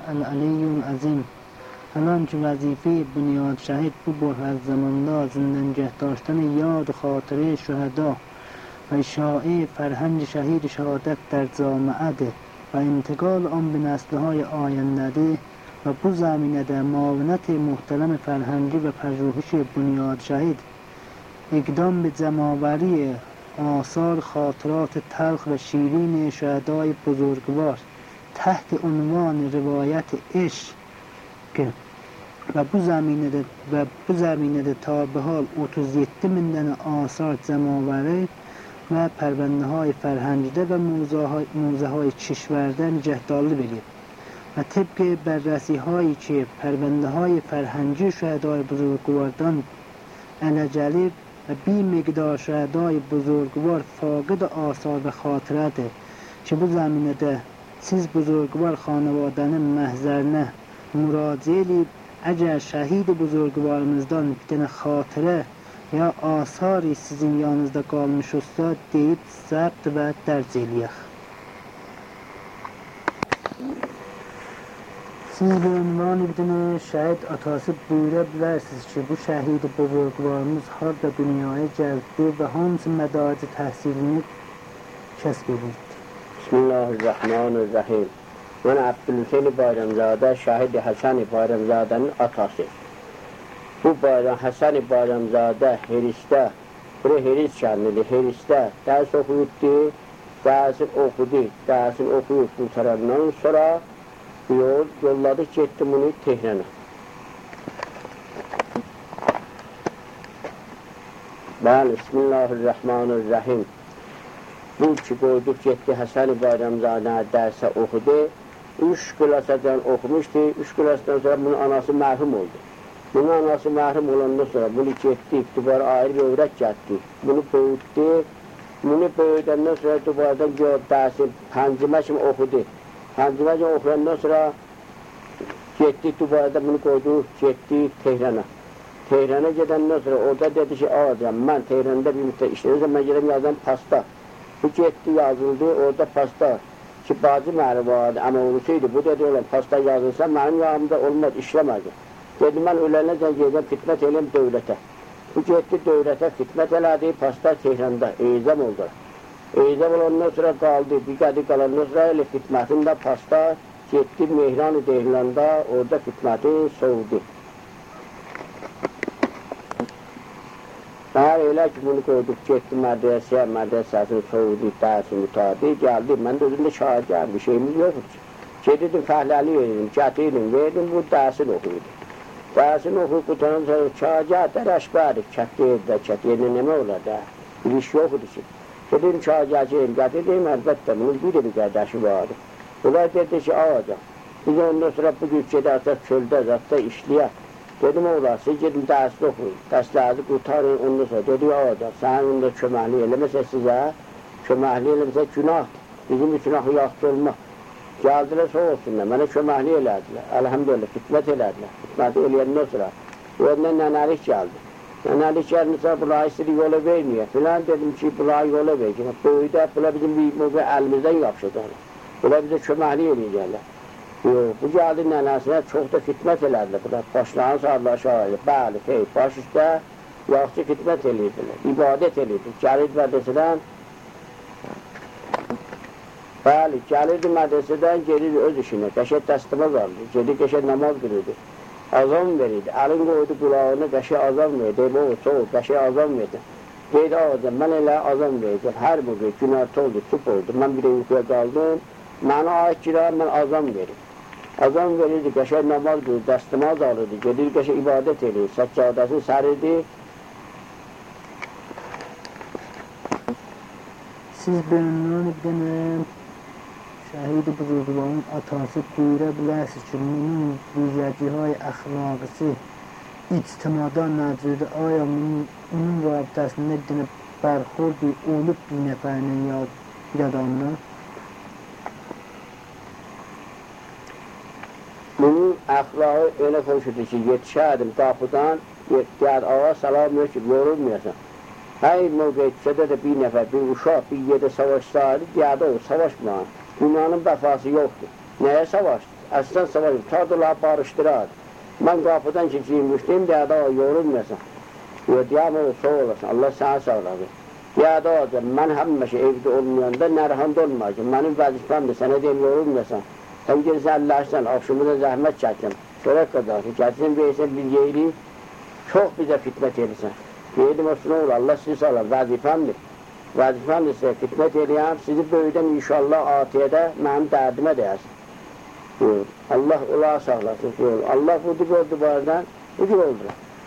العلی العظیم. الان که وظیفه بنیاد شهید bu برهت زماندا زنده نگه داشتن یاد و خاطره شهدا و اشاعه فرهنگ شهید شهادت در جامعه و انتقال آن به نسل‌های آینده و bu زمینه معاونت محترم فرهنگی و پژوهش بنیاد شهید اقدام به جمع‌آوری آثار خاطرات تلخ و شیرین شهدای بزرگوار تحت عنوان روایت عشق و bu زمینه تا به حال 37 من آثار جمع‌آوری و پرونده های فرهنگیده و موزه های چشورده نگهداری بگیر و طبق بررسی هایی که پرونده های فرهنگی شهدای بزرگواردان علجلی و بی مقدار شهدای بزرگوار فاقد آثار و خاطرات که bu زمینه siz بزرگوار خانوادانه محضرنه مراجعه اگر شهید بزرگوارımızdan bir tane خاطره یا آثاری sizin yanınızda kalmış olsa deyip ضبط و درج eləyək. Siz به عنوان bir tane şəhid atası buyura bilərsiniz ki, bu şəhid buzurgvarımız harda dünyaya gəldi və hansı mədaricə təhsilini kəsb edir? Bismillahirrahmanirrahim. Mən Abdülhüseyin Bayramzadə, Şəhid Həsən Bayramzadənin atası. Bu Həsən Bayramzadə Herisdə, bura Heris kəndidir, Herisdə dərs oxuyubdu, dərsini oxuyub qurtarandan sonra yolladı, getdi bunu Tehrana. Bəli, Bismillahirrahmanirrahim. Bu ki qoyduq, getdi Həsən Bayramzadəni dərsə oxudu. 3 klasadan oxumuşdu, 3 klasdan sonra bunun anası mərhum oldu. Bunun anası mərhum olandan sonra bunu getdi, dubara ayrı bir övrət getdi. Bunu böyütdü, bunu böyüdəndən sonra dubaradan dərsi pəncimə kimi oxudu. Pəncimə kimi oxuyandan sonra getdi, dubarada bunu qoydu, getdi Tehrana. Tehrana gedəndən sonra orada dedi ki, ağacam, mən Tehranda bir müddət işləyirəm, mən gedəm yazdım pasta. Bu getdi, yazıldı, orada pasta ki, bacı mənim vardı, əmə olsaydı, bu dedi olan pasta yazılsa, mənim yanımda olmaz, işləmədi. Dedi, mən ölənəcən gedəm, xidmət eləm dövlətə. Bu getdi dövlətə, xidmət elədi, pasta Tehranda, eyzəm oldu. Eyzəm olandan sonra qaldı, bir qədi qalandan sonra elə xidmətində pasta getdi Mehran-ı Dehlanda, orada xidməti soğudu. Daha elə ki, bunu qoyduq, getdi mədrəsəsini soğudu, dərsi mütabi, gəldi, mən də özümdə şahidəm, bir şeyimiz yoxdur. Gedirdim, fəhləli verirdim, gətirdim, verdim, bu dərsini oxuydu. Dərsini oxuyub qutanan sonra, şahidlər əşbərik, kət yerinə nəmə olar da, bir iş yoxdur ki. Gedirdim, şahidlərim, gətirdim, əlbəttə, bunun bir də bir qədəşi vardı. Bunlar dedi ki, ağacam, biz ondan sonra bu gün gedərsə çöldə, zətdə işləyək. Dedim, olar, siz gedin dərsini oxuyun, dərslərinizi qurtarın, ondan sonra dedi, ağacam, sənin onda köməkli eləməsə sizə, köməkli eləməsə günahdır, bizim üçün axı yaxşı olmaq. Gəldilər, sağ olsunlar, mənə köməkli elədilər, əlhəmdülillah, xidmət elədilər, xidməti eləyəndən sonra. Ondan nənəlik gəldi. Nənəlik gəldinsə, bunları istəyir yola verməyək, filan dedim ki, bunları yola verəcək. Böyüdə, bunlar bizim əlimizdən yapışacaqlar, bunlar bizə köməkli eləyəcəklər. Yox, bu gəldi nənəsinə çox da xidmət elədilər, bunlar başlarını sarılar şahidi. Bəli, xeyr, baş üstə yaxşı xidmət eləyirdilər, ibadət eləyirdik, gəlirdi mədrəsədən. Bəli, gəlirdi mədrəsədən, gelir öz işinə, qəşək dəstəmaz aldı, gedir qəşək namaz qırırdı, azam verirdi, əlin qoydu qulağına, qəşək azam verdi, qəşək azam verdi. Deydi, ağacam, mən elə azam verdim, hər bugün günərtə oldu, tüp oldu, mən bir də yuxuya qaldım, mənə ait girər, mən azam verim. Azam verirdi, qəşək namaz qırırdı, dəstəmaz alırdı, gedir qəşək ibadət edir, səccadəsini sərirdi. Siz bölümünün bir dənə şəhid buzurgvarın atası buyura bilərsiniz ki, bunun vizəcihay əxlaqısı ictimada nəzirdə aya onun rabitəsində bir dənə bərxor bir olub bir nəfərinin yadamına. Bunun əxlaqı elə konuşurdu ki, yetişərdim qapıdan, deyər, ağa salam yoxdur, yorulmayasın. Hər mövqeyətçədə də bir nəfər, bir uşaq, bir yerdə savaşsaydı, deyərdə o, savaşmayın. Dünyanın bəfası yoxdur. Nəyə savaşdır? Əsdən savaş, tadılar barışdırar. Mən qapıdan ki, giymişdim, deyədə o, yorulmayasan. Deyəm o, sağ olasın, Allah sənə sağladı. Deyədə o, mən həmişə evdə olmayanda nərhanda olmayacaq. Mənim vəzifəmdir, sənə deyəm, yorulmayasan. Sən gelsən, əlləşsən, akşamıda zəhmət çəksən. Çörək qədər ki, gəlsin, versən, bir yeyri, çox bizə fitnət edirsən. Deyədim, olsun, olur, Allah sizi sağlar, vəzifəmdir. Vəzifəmdir sizə, fitnət eləyəm, sizi böyüdən inşallah atiyədə mənim dərdimə deyərsin. Allah ola sağlasın, Allah budur gördü barədən, budur oldu.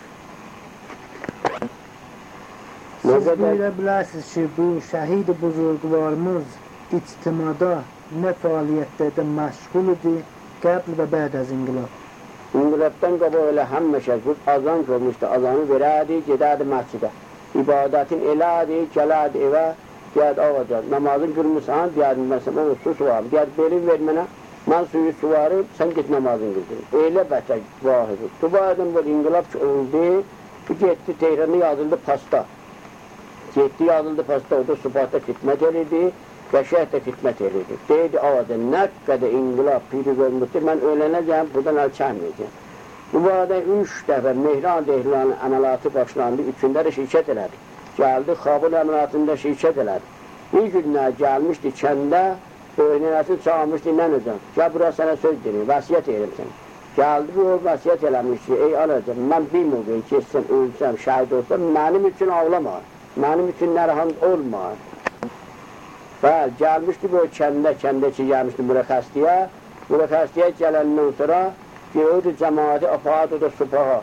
Siz bilə bilərsiniz ki, bu şəhid-i buzurgvarımız ictimada nə fəaliyyətdə məşğul idi, qəbl və bəd az inqilab. İnqilabdan qabaq elə həmişə azan görmüşdü, azanı verərdi, gedərdi məscidə. İbadətin elədi, gələrdi evə, deyərdi, ağacaq, namazın qırmısan, deyərdi, məsələn, o su suvarım, deyərdi, belin ver mənə, mən suyu suvarım, sən get namazın qırdım. Elə bətək vahidi. Dubaydan böyle inqilab ki oldu, bu getdi, Tehran'da yazıldı pasta. Getdi, yazıldı pasta, o da Subatda xidmət eləydi, Qəşəhd də xidmət eləydi. Deydi, ağaca, nə qədər inqilab, piri görmüşdür, mən ölənəcəm, buradan əl çəkməyəcəm. Bu arada 3 dəfə Mehran Dehlanın əməlatı başlandı, 3-ündə də şirkət elədi. Gəldi, Xabul əməlatında şirkət elədi. Bir günlər gəlmişdi kəndə, öyrənəsini çağırmışdı, nənəcəm, gəl bura sənə söz deyim, vəsiyyət edim sənə. Gəldi, bu vəsiyyət eləmişdi, ey anacım, mən bir müqəy keçsəm, ölsəm, şəhid olsam, mənim üçün ağlama, mənim üçün nərhan olma. Bəl, gəlmişdi bu kəndə ki, gəlmişdi Mürəxəstiyə gələndən sonra gördü cəmaati apardı da supaha,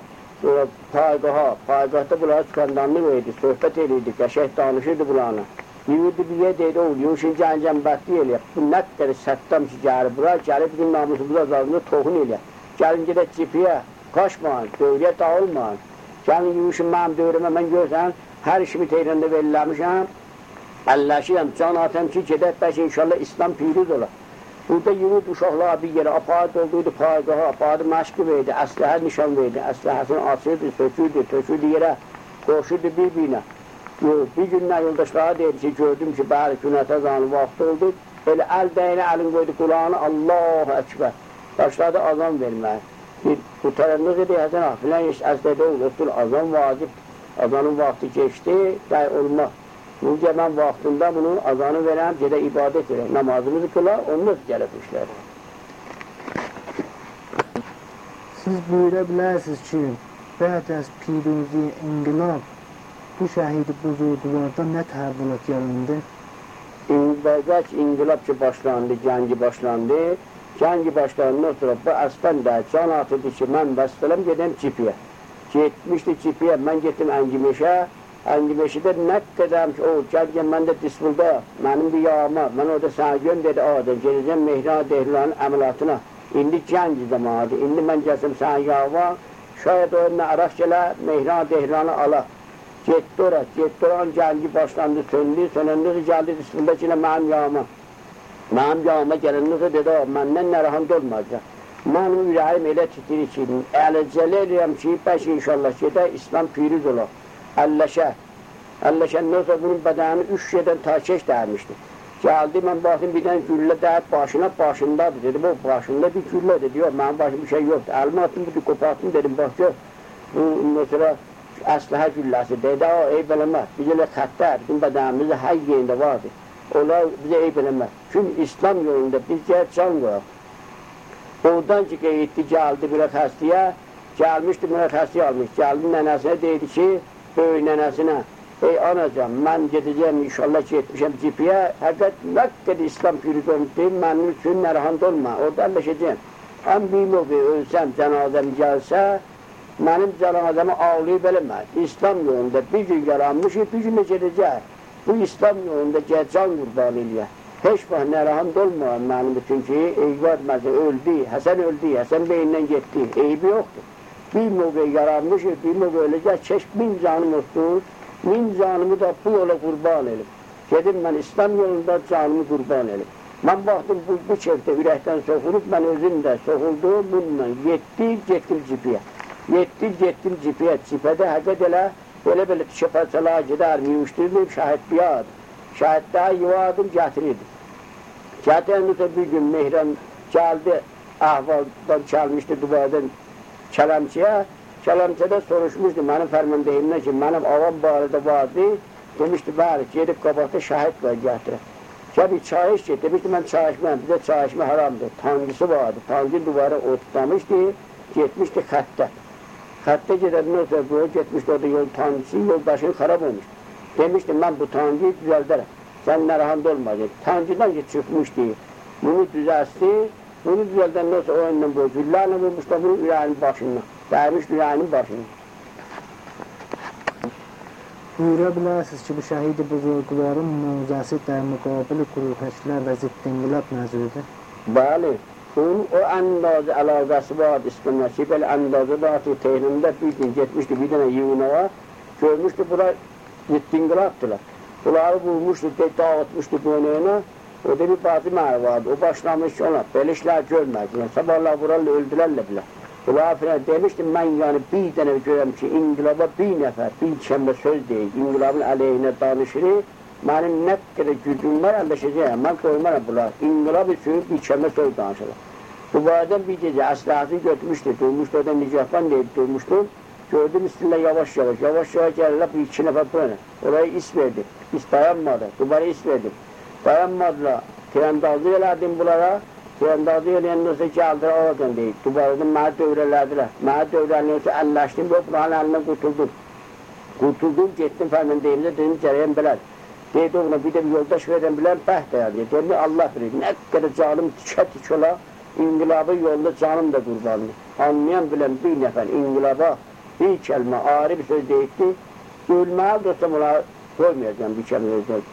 paygahda bunları çıxandanını verdi, söhbət eləydi, qəşək danışırdı bunlarla. Yürüdü bir yer deydi, oğul, yuşun cəncəmbətli eləyək, bu nə qədər səddam ki, gəlir bura, gəlib bizim namusumuza azalında toxun eləyək. Gəlin gedək cipiyə, qaçmayın, dövrəyə dağılmayın. Gəlin yuşun mənim dövrəmə, mən görsən, hər işimi Tehranda veriləmişəm, əlləşiyəm, can atəm ki, gedək bəs inşallah İslam piriz olar. Burada yürüdü uşaqlar bir yerə, apardı olduydu paygaha, apardı məşqi verdi, əsləhə nişan verdi, əsləhəsini açırdı, sökürdü, tökürdü yerə, qoşurdu bir-birinə. Bir günlər yoldaşlara deydi ki, gördüm ki, bəli, günətə zanı vaxt oldu, elə əl dəyinə əlin qoydu qulağını, Allahu Əkbər, başladı azan verməyə. Bu tərəfiniz edir, Həsən ah, filən iş əslədə olubdur, azan vacib, azanın vaxtı geçdi, dəy olmaq. Necə mən vaxtında bunun azanı verəm, gedə ibadət verəm, namazımızı qılar, onunla gəlib işlər. Siz buyura bilərsiniz ki, bəd az piruzi inqilab bu şəhid-i buzurgvarda nə təhvülat yarandı? Bəzək inqilab ki başlandı, cəngi başlandı. Cəngi başlandıqdan sonra bu əslən də can atırdı ki, mən bəstələm gedəm cipiyə. Getmişdi cipiyə, mən getdim Əngimeşə. Əngimeşədə nə qədəm ki, o, gəlgən mən də Disbulda, mənim bir yağma, mən orada sənə göndədi, adım, geləcəm Mehran Dehlanın əməlatına. İndi cəngi zamanıdır, indi mən gəlsəm sənə yağma, şayət o önünə araq gələ, Mehran Dehlanı ala. Getdi ora, cəngi başlandı, söndü, sönəndə gəldi Disbulda ki, mənim yağma. Mənim yağma gələndə dedi, məndən nərahand olmayacaq. Mənim ürəyim elə titiri ki, ələcələ eləyəm ki, bəş inşallah gedə İslam piriz olar. Əlləşəndən sonra bunun bədəni 3 yerdən takeş dərmişdi. Gəldi, mən baxdım, bir dənə güllə dəyib başındadır, dedim, o başında bir güllə dedi, yox, mənim başım bir şey yoxdur. Əlimi atdım, bir qopartdım, dedim, bax, yox, bu, mesela, əsləhə gülləsi, dedi, eyb eləməz, biz elə xəttər, bizim bədənimizdə hər yerində vardır. Onlar bizə eyb eləməz. Çünki İslam yolunda biz gəl can qoyaq. Oradan ki, qeyddi, gəldi Mürəxəstiyə, gəlmişdi Mürəxəstiyə almış, gəldi nənəsinə, deydi ki, böyük nənəsinə, ey anacam, mən gedəcəm, inşallah ki, etmişəm cipiyə, həqiqət nə qədər İslam pürüz olmuşdur, mənim üçün nərahand olma, orada əlləşəcəm. Ən bir moqi ölsəm, cənazəm gəlsə, mənim cənazəmi ağlayıb eləməz. İslam yolunda bir gün yaranmışıq, bir gün də gedəcək. Bu İslam yolunda can qurban eləyək. Heç vaxt nərahand olmayan mənim üçün ki, eyvad məzə öldü, Həsən beyindən getdi, eybi yoxdur. Bir moqi yaranmışıq, bir moqi öləcək, keş 1000 canım olsun, 1000 canımı da bu yola qurban elib. Gedim mən İslam yolunda canımı qurban elib. Mən baxdım bu çevdə ürəkdən soxulub, mən özüm də soxuldum bununla. Getdim cipiyə. Getdim cipiyə. Cipədə həqiqət elə tişəpərçələr gedər, müyüşdürülüb, şəhid biyadır. Şəhiddə yuvadım, gətirirdim. Gətirəndə bir gün Mehran gəldi ahvaldan çalmışdı duvardan Kəlamçıya. Kəlamçıda soruşmuşdu mənim fərmandehimdən ki, mənim avam barədə vardı. Demişdi, bəli, gedib qabaqda şahid var, gətirə. Gəl bir çay iç ki, demişdi, mən çay içməm, bizə çay içmə haramdır. Tancısı vardı, tancı duvara otlamışdı, getmişdi xəttə. Xəttə gedəndən sonra bu, getmişdi orada yol tancısı, yoldaşını xarab olmuş. Demişdi, mən bu tancıyı düzəldərəm, sən nərahanda olmayacaq. Tancıdan ki, çıxmışdı, bunu düzəltdi, bunu düzəldəndən sonra o öndən bu, güllərlə vurmuşlar bunu ürəyinin başından, dəymiş ürəyinin başından. Buyura bilərsiniz ki, bu şəhid-i buzurqların mövzəsi der müqabili quruqəşlər və zidd-inqilab nəzirdir. Bəli, onun o əndazı əlaqəsi vardı İstinəsi, belə əndazı da artıq Tehrində bir gün getmişdi bir dənə yığınava, görmüşdü, bura zidd-inqilabdırlar. Bunları vurmuşdu, dağıtmışdı boynuna, o da bir bazı məni vardı, o başlamış ki, ona belə işlər görmədi, sabahlar buralı öldülərlə bilər. Bunlar filan demişdim, mən yəni bir dənə görəm ki, inqilaba bir nəfər, bir kəmdə söz deyil, inqilabın əleyhinə danışır, mənim nə qədər gücüm var, əlləşəcəyəm, mən qoymaram bunlar, inqilab üçün bir kəmdə söz danışırlar. Bu barədən bir gecə əslahını götürmüşdü, durmuşdu, orada Nicahban deyib durmuşdu, gördüm istirlər yavaş-yavaş gəlirlər, bir iki nəfər buraya, oraya is verdi, is dayanmadı, duvara is verdim, dayanmadılar, tirandazı elədim bunlara, Tiyandazı eləyəndən sonra gəldilər oradan deyib, duvaradan mənə dövrələdilər. Mənə dövrələyəndən sonra əlləşdim, yox, buranın əlindən qurtuldum. Qurtuldum, getdim fərmandeyimdə, dedim, gələyəm bilər. Deydi oğluna, bir də bir yoldaş verəm biləm, bəh dayandı. Dedim, Allah bilir, nə qədər canım tikə-tik ola, inqilabı yolda canım da qurbandı. Anlayan biləm bir nəfər inqilaba bir kəlmə, ayrı bir söz deyibdi, ölməli dostum, ona qoymayacağım bir kəlmə özlər.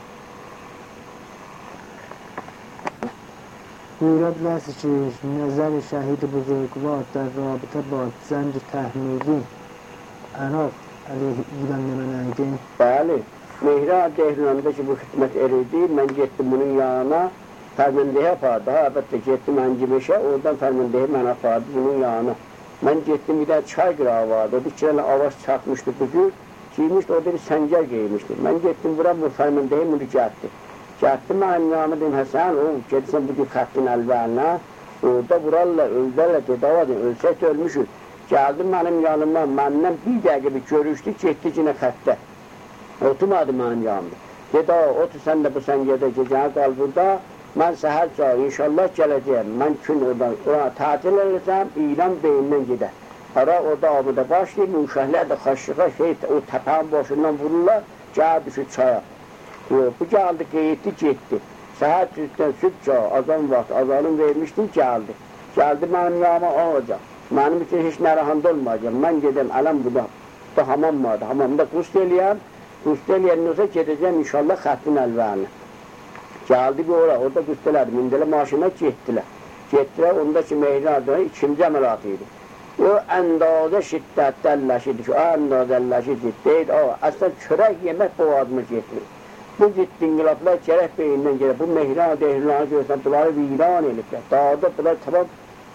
Buyura bilərsiniz ki, nəzər-i şəhid-i buzurqlar der rabitə var, zənc-i təhmili, Əraq əleyhi İran nəmənəydi. Bəli, Mehra Dehranda ki, bu xidmət eridi, mən getdim bunun yanına, fərmandəyə apardı, əlbəttə getdim Əncimeşə, oradan fərmandəyə mən apardı bunun yanına. Mən getdim, bir də çay qırağı vardı, o bir kərələ avaş çatmışdı bu cür, giymişdi, orada bir səncər geymişdi. Mən getdim, bura bu fərmandəyə bunu gəldi. Gəldim, mənim yanıma dedim, Həsən, gedirsən bu gün xəttin əlbərinə, orada vurarlar, öldərlər, dedavadın, ölsək də ölmüşük. Gəldim mənim yanıma, məndən bir dəqiqə bir görüşdü, getdi yine xəttə. Oturmadı mənim yanımda. Dedi, otur sən də bu səngədə gecəni qal burada, mən səhər çağı, inşallah gələcəyəm. Mən gün oradan, tatil eləsəm, İran beyindən gedər. Ara orada abuda başlayıb, uşaqlar da xaşıqa, o təpənin boşundan vururlar, gəl düşür çaya. Bu gəldi, qeyitti, getdi. Səhər tüzdən sübh çağı, azan vaxt, azanın vermişdim, gəldi. Gəldi mənim yanıma alacaq. Mənim üçün heç nərahanda olmayacaq. Mən gedəm, ələm burada hamam vardı. Hamamda qust eləyəm. Qust eləyəndən sonra gedəcəm inşallah xəttin əlvərinə. Gəldi bir ora, orada qust elədi. Mindələ maşına getdilər. Getdilər, onda ki, Mehri adına ikinci əməlatı idi. O əndazə şiddətdə əlləşirdi ki, o əndazə əlləşirdi. Deyid, əslən çörək yemək boğazımı getmir. Bu ciddi inqilablar gərək beyindən gəlir. Bu Mehran Dehrilanı görsən, bunları viran eliblər. Dağda bunlar tamam.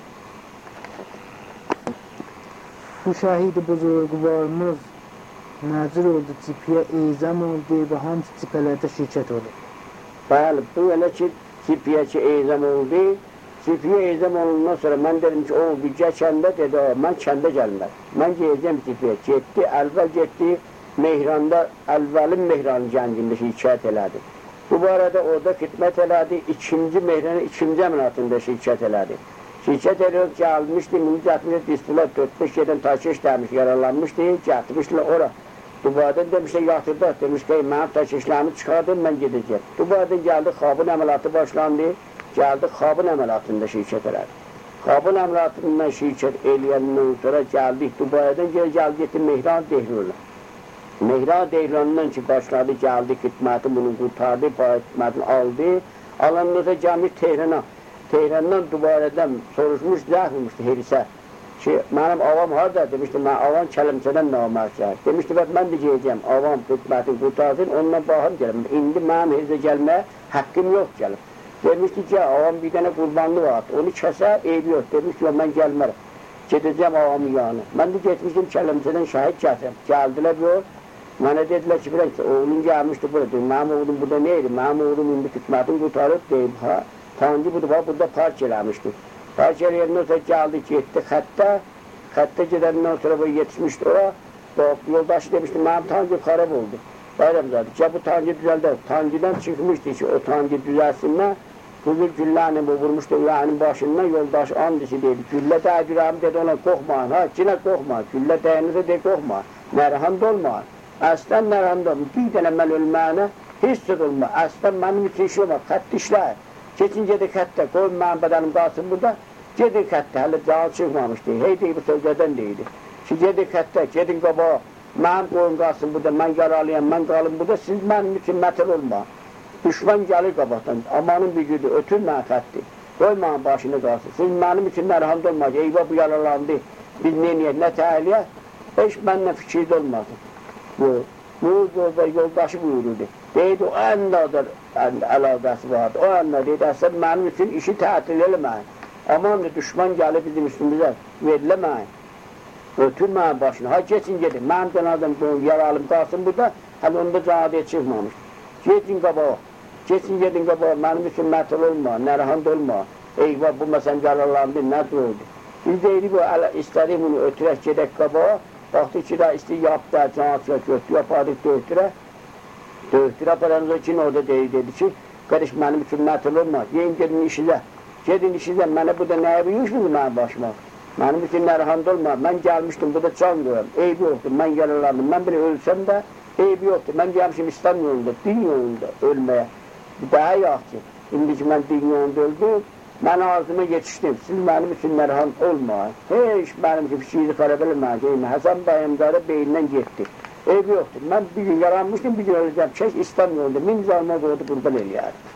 Bu şəhid-i buzurqvarımız nəzir oldu, cipiyə eyzəm oldu və hansı cipələrdə şirkət oldu? Bəli, bu elə ki, cipiyə ki, eyzəm oldu. Cipiyə eyzəm olundan sonra mən dedim ki, o bir kəndə dedi, mən kəndə gəlmər. Mən gələcəm cipiyə. Getdi, əlvəl getdi. Mehranda, əvvəlin Mehranın gəncində şirkət elədi. Bu barədə orada xidmət elədi, ikinci Mehranın ikinci əmrinatında şirkət elədi. Şirkət eləyib gəlmişdi, bunu gətirmişdi, istilah 4-5 yerdən takeş dərmiş, yaralanmışdı, gətirmişdilər ora. Bu barədən demişlər, yatırdı, demiş ki, mənim takeşlərimi çıxardım, mən gedəcəm. Bu barədən gəldi, Xabın əməlatı başlandı, gəldi, Xabın əməlatında şirkət elədi. Xabın əməlatından şirkət eləyəndən sonra gəldik, bu barədən gəldi, getdi Mehran Dehrilanı. Mehran Dehrilanından ki, başladı, gəldi, xidməti bunu qurtardı, xidmətini aldı, alandan sonra gəlmiş Tehrana. Tehrandan dubarədən soruşmuş, zəhvimmişdi herisə ki, mənim avam harada? Demişdi, mən avam Kəlimçədən namərkər. Demişdi, mən də gələcəm, avam xidmətini qurtarsın, ondan baxım gələm. İndi mənim herisə gəlməyə haqqım yox gəlib. Demişdi ki, avam bir dənə qurbanlı var, onu kəsər, eybi yox. Demişdi, mən gəlmərəm, gedəcəm avamın yanı. Mən də getmişdim Kəlimçədən şahid kəsəm. Gəldilər yox. Mənə dedilər ki, bilək ki, oğlum gəlmişdi burada, mənim oğlum burada neydi? Mənim oğlum indi xidmətini qurtarıb deyib, tancı budur, burada park eləmişdi. Taşer yerinden sonra geldi gitti hatta. Hatta gidenden sonra bu yetişmişti ora. Yoldaşı demişti, benim tancı karab oldu. Bayramzade, ya bu tancı düzeldi. Tancıdan çıkmıştı ki o tancı düzelsinler. Bugün güllerini vurmuştu uyanın başından, yoldaş andisi dedi. Gülle değdirəm dedi ona, korkmayın ha, yine korkma. Gülle değinirse de korkma. Nərhand olma. Aslan nərhand olma. Bir tane mən ölməyinə hiç tutulma. Aslan benim için işi olma, katt işler. Keçin gedik hatta, koyun benim bedenim kalsın burada. Gedik hatta, hele dağ çıkmamıştı. Hey deyip sözlerden deydi. Ki gedik hatta, gedin qabağa. Mənim qoyun qalsın burada, mən yaralıyam, mən qalım burada, siz mənim için mətil olma. Düşman gəlir qabaqdan, amanın bir güdü, ötür mən xətti. Qoymanın başını qalsın, siz mənim için nərhand olmaz, eyvah bu yaralandı, biz neyəyək, nə təhliyyə, heç mənlə fikirdə olmasın. Bu yoldaşı buyururdu. Deydi, o əndadır əlaqəsi vardı, o əndadır, deydi, əslən mənim üçün işi tətil eləməyin. Amandır, düşman gəlir bizim üstümüzə, veriləməyin. Ötür mənim başını, ha geçin gedin, mənim cənazəm yaralım qalsın burada, hələ onda cənazəyə çıxmamış. Gedin qabağa, geçin gedin qabağa, mənim üçün mətil olma, nərhand olma, eyvah bu məsələn yararlandı, nədir oldu? Biz deyirik, istədik bunu ötürək gedək qabağa, baxdı ki, istəyir yapdı, cənazəyə götür, yaparıq döyüktür, aparanız için orada dedi ki, qarış mənim üçün mətil olma, yeyin gedin işinə, mənə burada nəyə büyüşmüdür mənim başıma? Mənim üçün nərhand olma, mən gəlmişdim, burada can qoyam, eybi yoxdur, mən yararlandım, mən belə ölsəm də, eybi yoxdur, mən gəlmişim İslam yolunda, din yolunda ölməyə, daha yaxşı. İndi ki, mən din yolunda öldüm, mən arzuma yetişdim, siz mənim üçün nərhand olmayın. Heç mənim ki, fikirli xarab eləməyəcəyim, Həsən Bəyimdarı beyindən getdi. Eybi yoxdur, mən bir gün yaranmışdım, bir gün öləcəm, keş İslam yolunda, min canıma qoydu, qurban eləyərdim.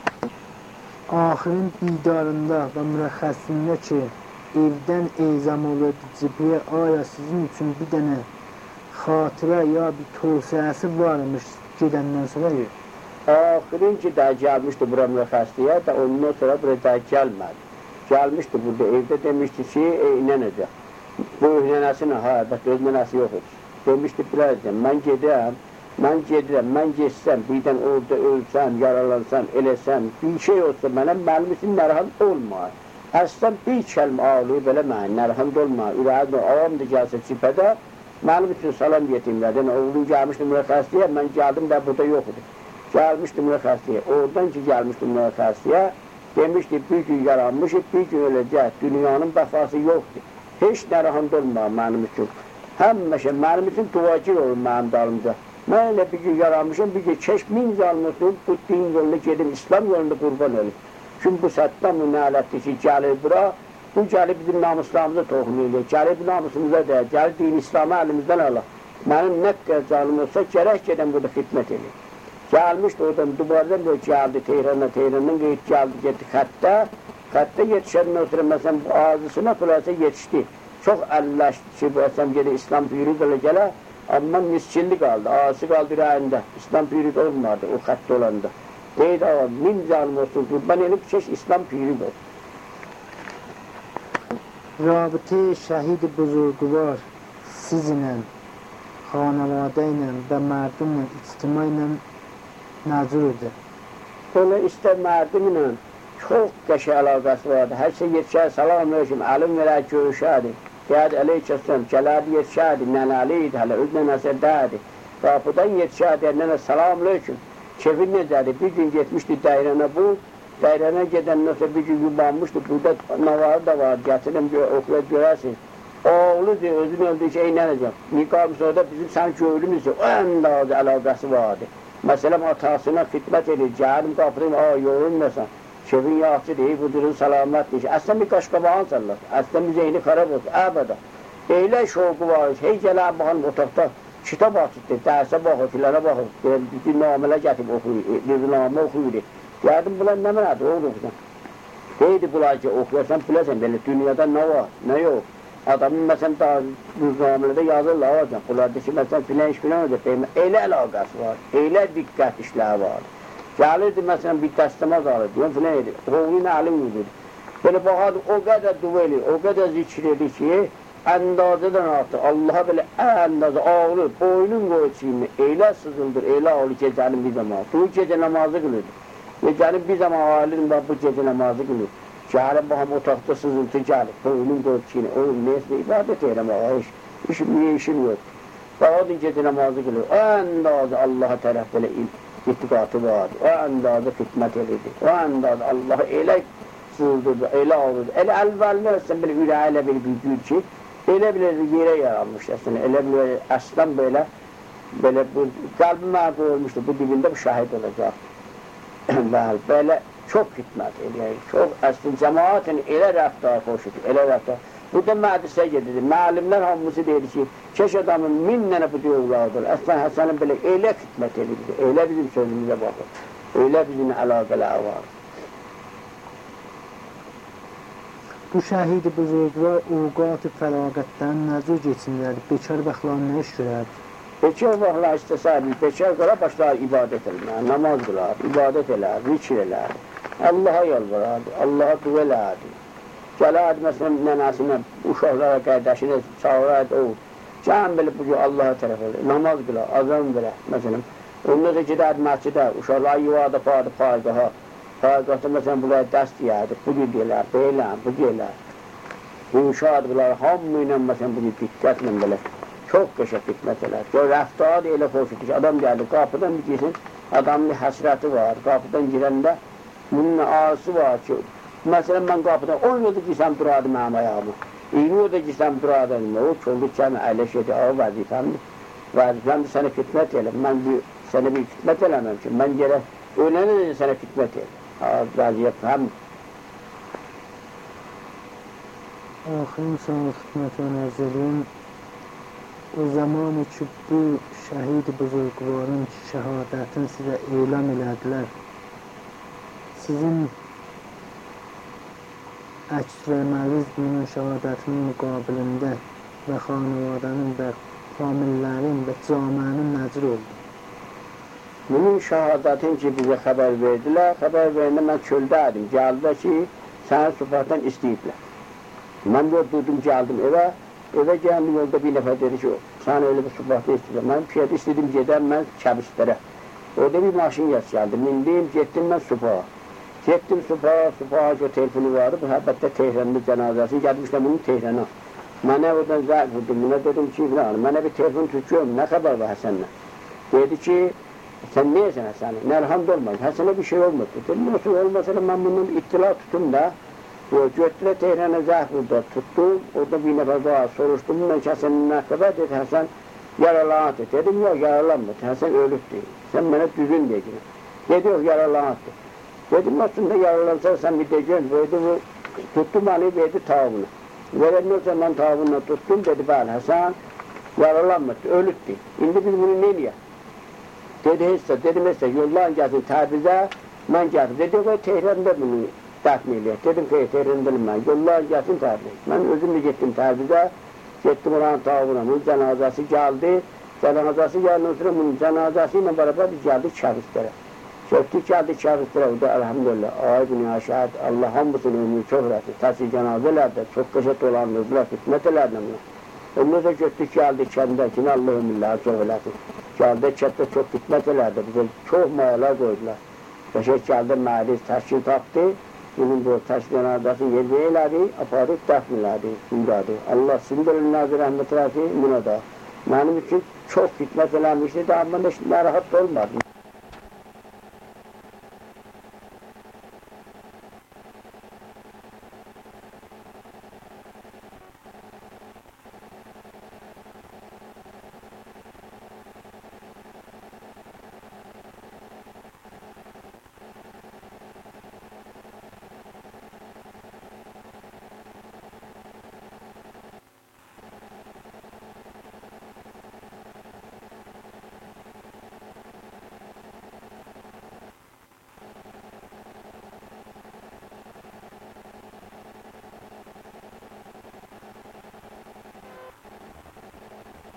Axirin didarında və mürəxxəsində ki, evdən eyzam olurdu Cibriyə, aya sizin üçün bir dənə xatirə ya bir tövsiyəsi varmış gedəndən sonra yox. Axirin ki, daha gəlmişdi bura mürəxxəsliyə, da ondan sonra buraya daha gəlmədi. Gəlmişdi burada, evdə demişdi ki, nənəcə, bu nənəsinə, bət öz nənəsi yox idi. Demişdi, biləcəm, mən gedirəm, mən geçsəm, birdən orada ölsəm, yaralansam, eləsəm, bir şey olsa mənim üçün nərhand olmayın. Əslən bir kəlmə ağlayıb eləməyin, nərhand olmayın, ürəyində avam da gəlsə cipədə, mənim üçün salam yetimlədi. Oğlum gəlmişdi mürəxxəsliyə, mən gəldim və burada yox idi. Gəlmişdi mürəxxəsliyə, oradan ki gəlmişdi mürəxxəsliyə, demişdi, bir gün yaranmışıq, bir gün öləcək, dünyanın bəfası yoxdur. Heç nərhand olmayın mənim üçün. Həmişə mənim üçün duacir olun mənim dalımca. Mən elə bir gün yaranmışım, bir gün keş min canlıqdır, bu din yolunda gedim, İslam yolunda qurban ölüm. Çünki bu sətdən münələtdir ki, gəlir bura, bu gəlir bizim namuslarımıza toxum edir, gəlir namusumuza deyir, gəlir din İslamı əlimizdən alır. Mənim nə qədər canım olsa, gərək gedən burada xidmət edir. Gəlmişdi oradan, dubardan böyle gəldi Tehrandan qeyd gəldi, getdi xəttə yetişəndən ötürü, məsələn, bu ağzısına fırasa yetişdi. Çox əlləşdi ki, bu əsəm gedir, İslam pürü gələ, amma miskilli qaldı, ağzı qaldı ürəyində, İslam pürü olmadı o xəttə olanda. Deyid ağam, min canım olsun, qurban elib keş İslam piri olsun. Rabıtə şəhid buzurguvar sizinlə, xanəvadə ilə və mərdimlə, ictima ilə nəzirdir. Ona istər mərdim ilə çox qəşə əlaqəsi vardı. Hər şey yetişər, salam aleyküm, əlim verər görüşərdi. Deyərdi, aleykəsələm, gələrdi yetişərdi, nənəli idi, hələ öz nənəsirdədi. Qapıdan yetişərdi, nənə salam aleyküm. Kefir necədir? Bir gün getmişdi dəyrənə bu, dəyrənə gedəndən sonra bir gün yubanmışdı, burada navarı da var, gətirim, oxuya görərsiniz. Oğludur, özünü öldüyü şey nənəcəm. Niqabı sonra bizim sən gördüyümüzsə, o əndazı əlaqəsi vardı. Məsələn, atasına xidmət edir, gəlim qapırım, yorulmasan, kefin yaxşıdır, budurun salamətdir. Əslən bir qaşqabağın sallar, əslən bir zeyni xarab olsun, əbədə. Elə şoku var, hey gələn baxın otaqda, kitab açıqdır, dərsə baxır, filələ baxır, bir namələ gətirib oxuyur, bir namə oxuyur. Gəldim, bunlar nə mənədir, oğul oxusan. Deydi, bunlar ki, oxuyarsan, biləsən, belə dünyada nə var, nə yox. Adamın, məsələn, namələrdə yazırlar, hocam, bunlarda ki, məsələn, filən iş filən olacaq, elə əlaqəsi var, elə diqqət işləri var. Gəlirdi, məsələn, bir dəstəmaz alır, deyəm, filən edir, oğlun əlim udur. Belə baxadı, o qədər dua edir, o qədər zikr edir ki, əndazədən artıq, Allaha belə əndazə ağılır, boynun qoyçiyini, elə sızıldır, elə ağılır gecənin bir zaman. Bu gecə namazı qılırdı. Gecənin bir zaman ağılır, bu gecə namazı qılır. Gelip bakalım otaqda sızıltı gelip, boynun qorçuyla, oğlum neyse ibadet eyleme, işim yok. Bağladın gece namazı kılıyor, o andazı Allah'a taraf böyle ittiqatı vardı, o andazı hikmet edildi, o andazı Allah'ı elə sığdırdı, elə olurdu, elə əlvəlinə ölsən belə ürəyilə bir gücür ki, elə bir yerə yaranmış əslində, elə bir əslan belə bu qalbimə qoyulmuşdu, bu dibində bu şahid olacaq. Böyle çok hikmet ediyor, çok aslında cemaatin elə rəftar xoşudur, elə rəftar. Burada mədrisə gedirdi, müəllimlər hamısı deyir ki, keş adamın 1000 dənə bu diyorlardır. Əslan Həsənin belə elə hikmet edirdi, elə bizim sözümüzə baxır, elə bizim əlaqələr var. Bu şəhid-i buzurgvar uqat-ı fəlaqətdən nəzir geçinirdi, bekar bəxtlarını nə iş görərdi? Bekar vaxtlar istəsədi, bekar qala başlar ibadət eləmə, namaz qılar, ibadət elər, zikr elər, Allah'a yalvarardı, Allah'a dua elərdi. Gələrdi, məsələn, nənəsinə, uşaqlara, qardaşına çağırardı, o, can belə bu Allah'a tərəf olur, namaz qılar, azam verər, məsələn. Ondan da gedərdi məscidə, uşaqlar yuvada pardı, payqaha, payqahda, məsələn, bunlara dəst deyərdi, bu deyilər, deyilər, bu deyilər. İnşaat bunlar, hamı ilə, məsələn, bunu diqqətlə belə. Çok qəşəng hikmət elər. Rəftar elə xoşudur ki, adam gəldi, qapıdan bir girsin, adamın həsrəti var, qapıdan girəndə bunun arzusu var ki, məsələn, mən qapıdan 10 yılda girsəm duradım mənim ayağımı, 20 yılda girsəm duradım, o çoluk səni əyləş edir, o vəzifəmdir, vəzifəmdir sənə xidmət eləm, mən sənə bir xidmət eləməm ki, mən gərək ölənə də sənə xidmət eləm, vəzifəm. Axirin sana xidmət və nəzərin o zaman ki, bu şəhid-i buzurgvarın şəhadətini sizə elan elədilər. Sizin əks verməliyiz bunun şəhadətinin müqabilində və xanavadənin və famillərin və camiənin nəcir oldu. Bunun şəhadətin ki, bizə xəbər verdilər, xəbər verəndə mən çöldəydim, gəldi ki, səni sufatdan istəyiblər. Mən də durdum, gəldim evə. Eve geldim, yolda bir nəfər dedi ki, sana öyle bir subatı istəyirəm. Mən piyada istedim, gedəm mən kəbislərə. Orada bir maşın yaz gəldi, mindim, getdim mən supağa. Getdim supağa ki, o telefonu vardı, bu həbbətdə Tehranda cənazəsi, gəlmişlər bunun Tehrana. Mənə oradan zəq vurdum, buna dedim ki, mənə bir telefon tüküyorum, nə xəbər var Həsənlə? Dedi ki, sən neyəsən Həsəni, nəlhamd olmaz, Həsənə bir şey olmadı. Dedim, nasıl olmasa mən bunun ittila tutum da, götürə Tehrana zəh burada tuttum, orada bir nəfər var, soruşdum, mən Həsənin nə xəbər, dedi, Həsən yaralanatdır. Dedim, yox, yaralanmadı, Həsən ölübdür, sən mənə düzün deyəcəksin. Dedi, yox, yaralanatdır. Dedim, aslında yaralansa sən bir deyəcəksin, tuttum bəni, verdi tavuğuna. Verəməyəcək, mən tavuğuna tuttum, dedi, bəli, Həsən yaralanmadı, ölübdür. İndi biz bunu neyləyək? Dedi, dedim, yollar gəlsin Təbrizə, mən gəldim. Dedi, yox, Tehranda bunu dəfn eləyək. Dedim ki, Tehrandalım mən, yollar gəlsin Təbriz. Mən özüm də getdim Təbrizə, getdim oranın tavuğuna, bunun cənazəsi gəldi. Cənazəsi gəldən sonra bunun cənazəsi ilə bərabər biz gəldik Kəbislərə. Gəldik Kəbislərə, o da əlhamdülillah, ay dünya şəhid, Allah hamısının ömrünü çox rəsin, təsir cənazələrdə, çox qəşət olanlardılar, xidmət elərdən buna. Ondan da götdük, gəldik kəndə ki, Allah ömürləri çox eləsin. Gəldik kətdə çox xidmət elərdi, bizə çox mayalar qoydular. Qəşət gəldi, məhəliz təşkil tapdı. Bunun bu təşkil cənazəsini yerdə elədi, aparıb dəfn elədi, imdadı. Allah sizin də ölünlərdə rəhmət eləsin, buna da. Mənim üçün çox xidmət eləmişdi, daha mən də narahat olmadım.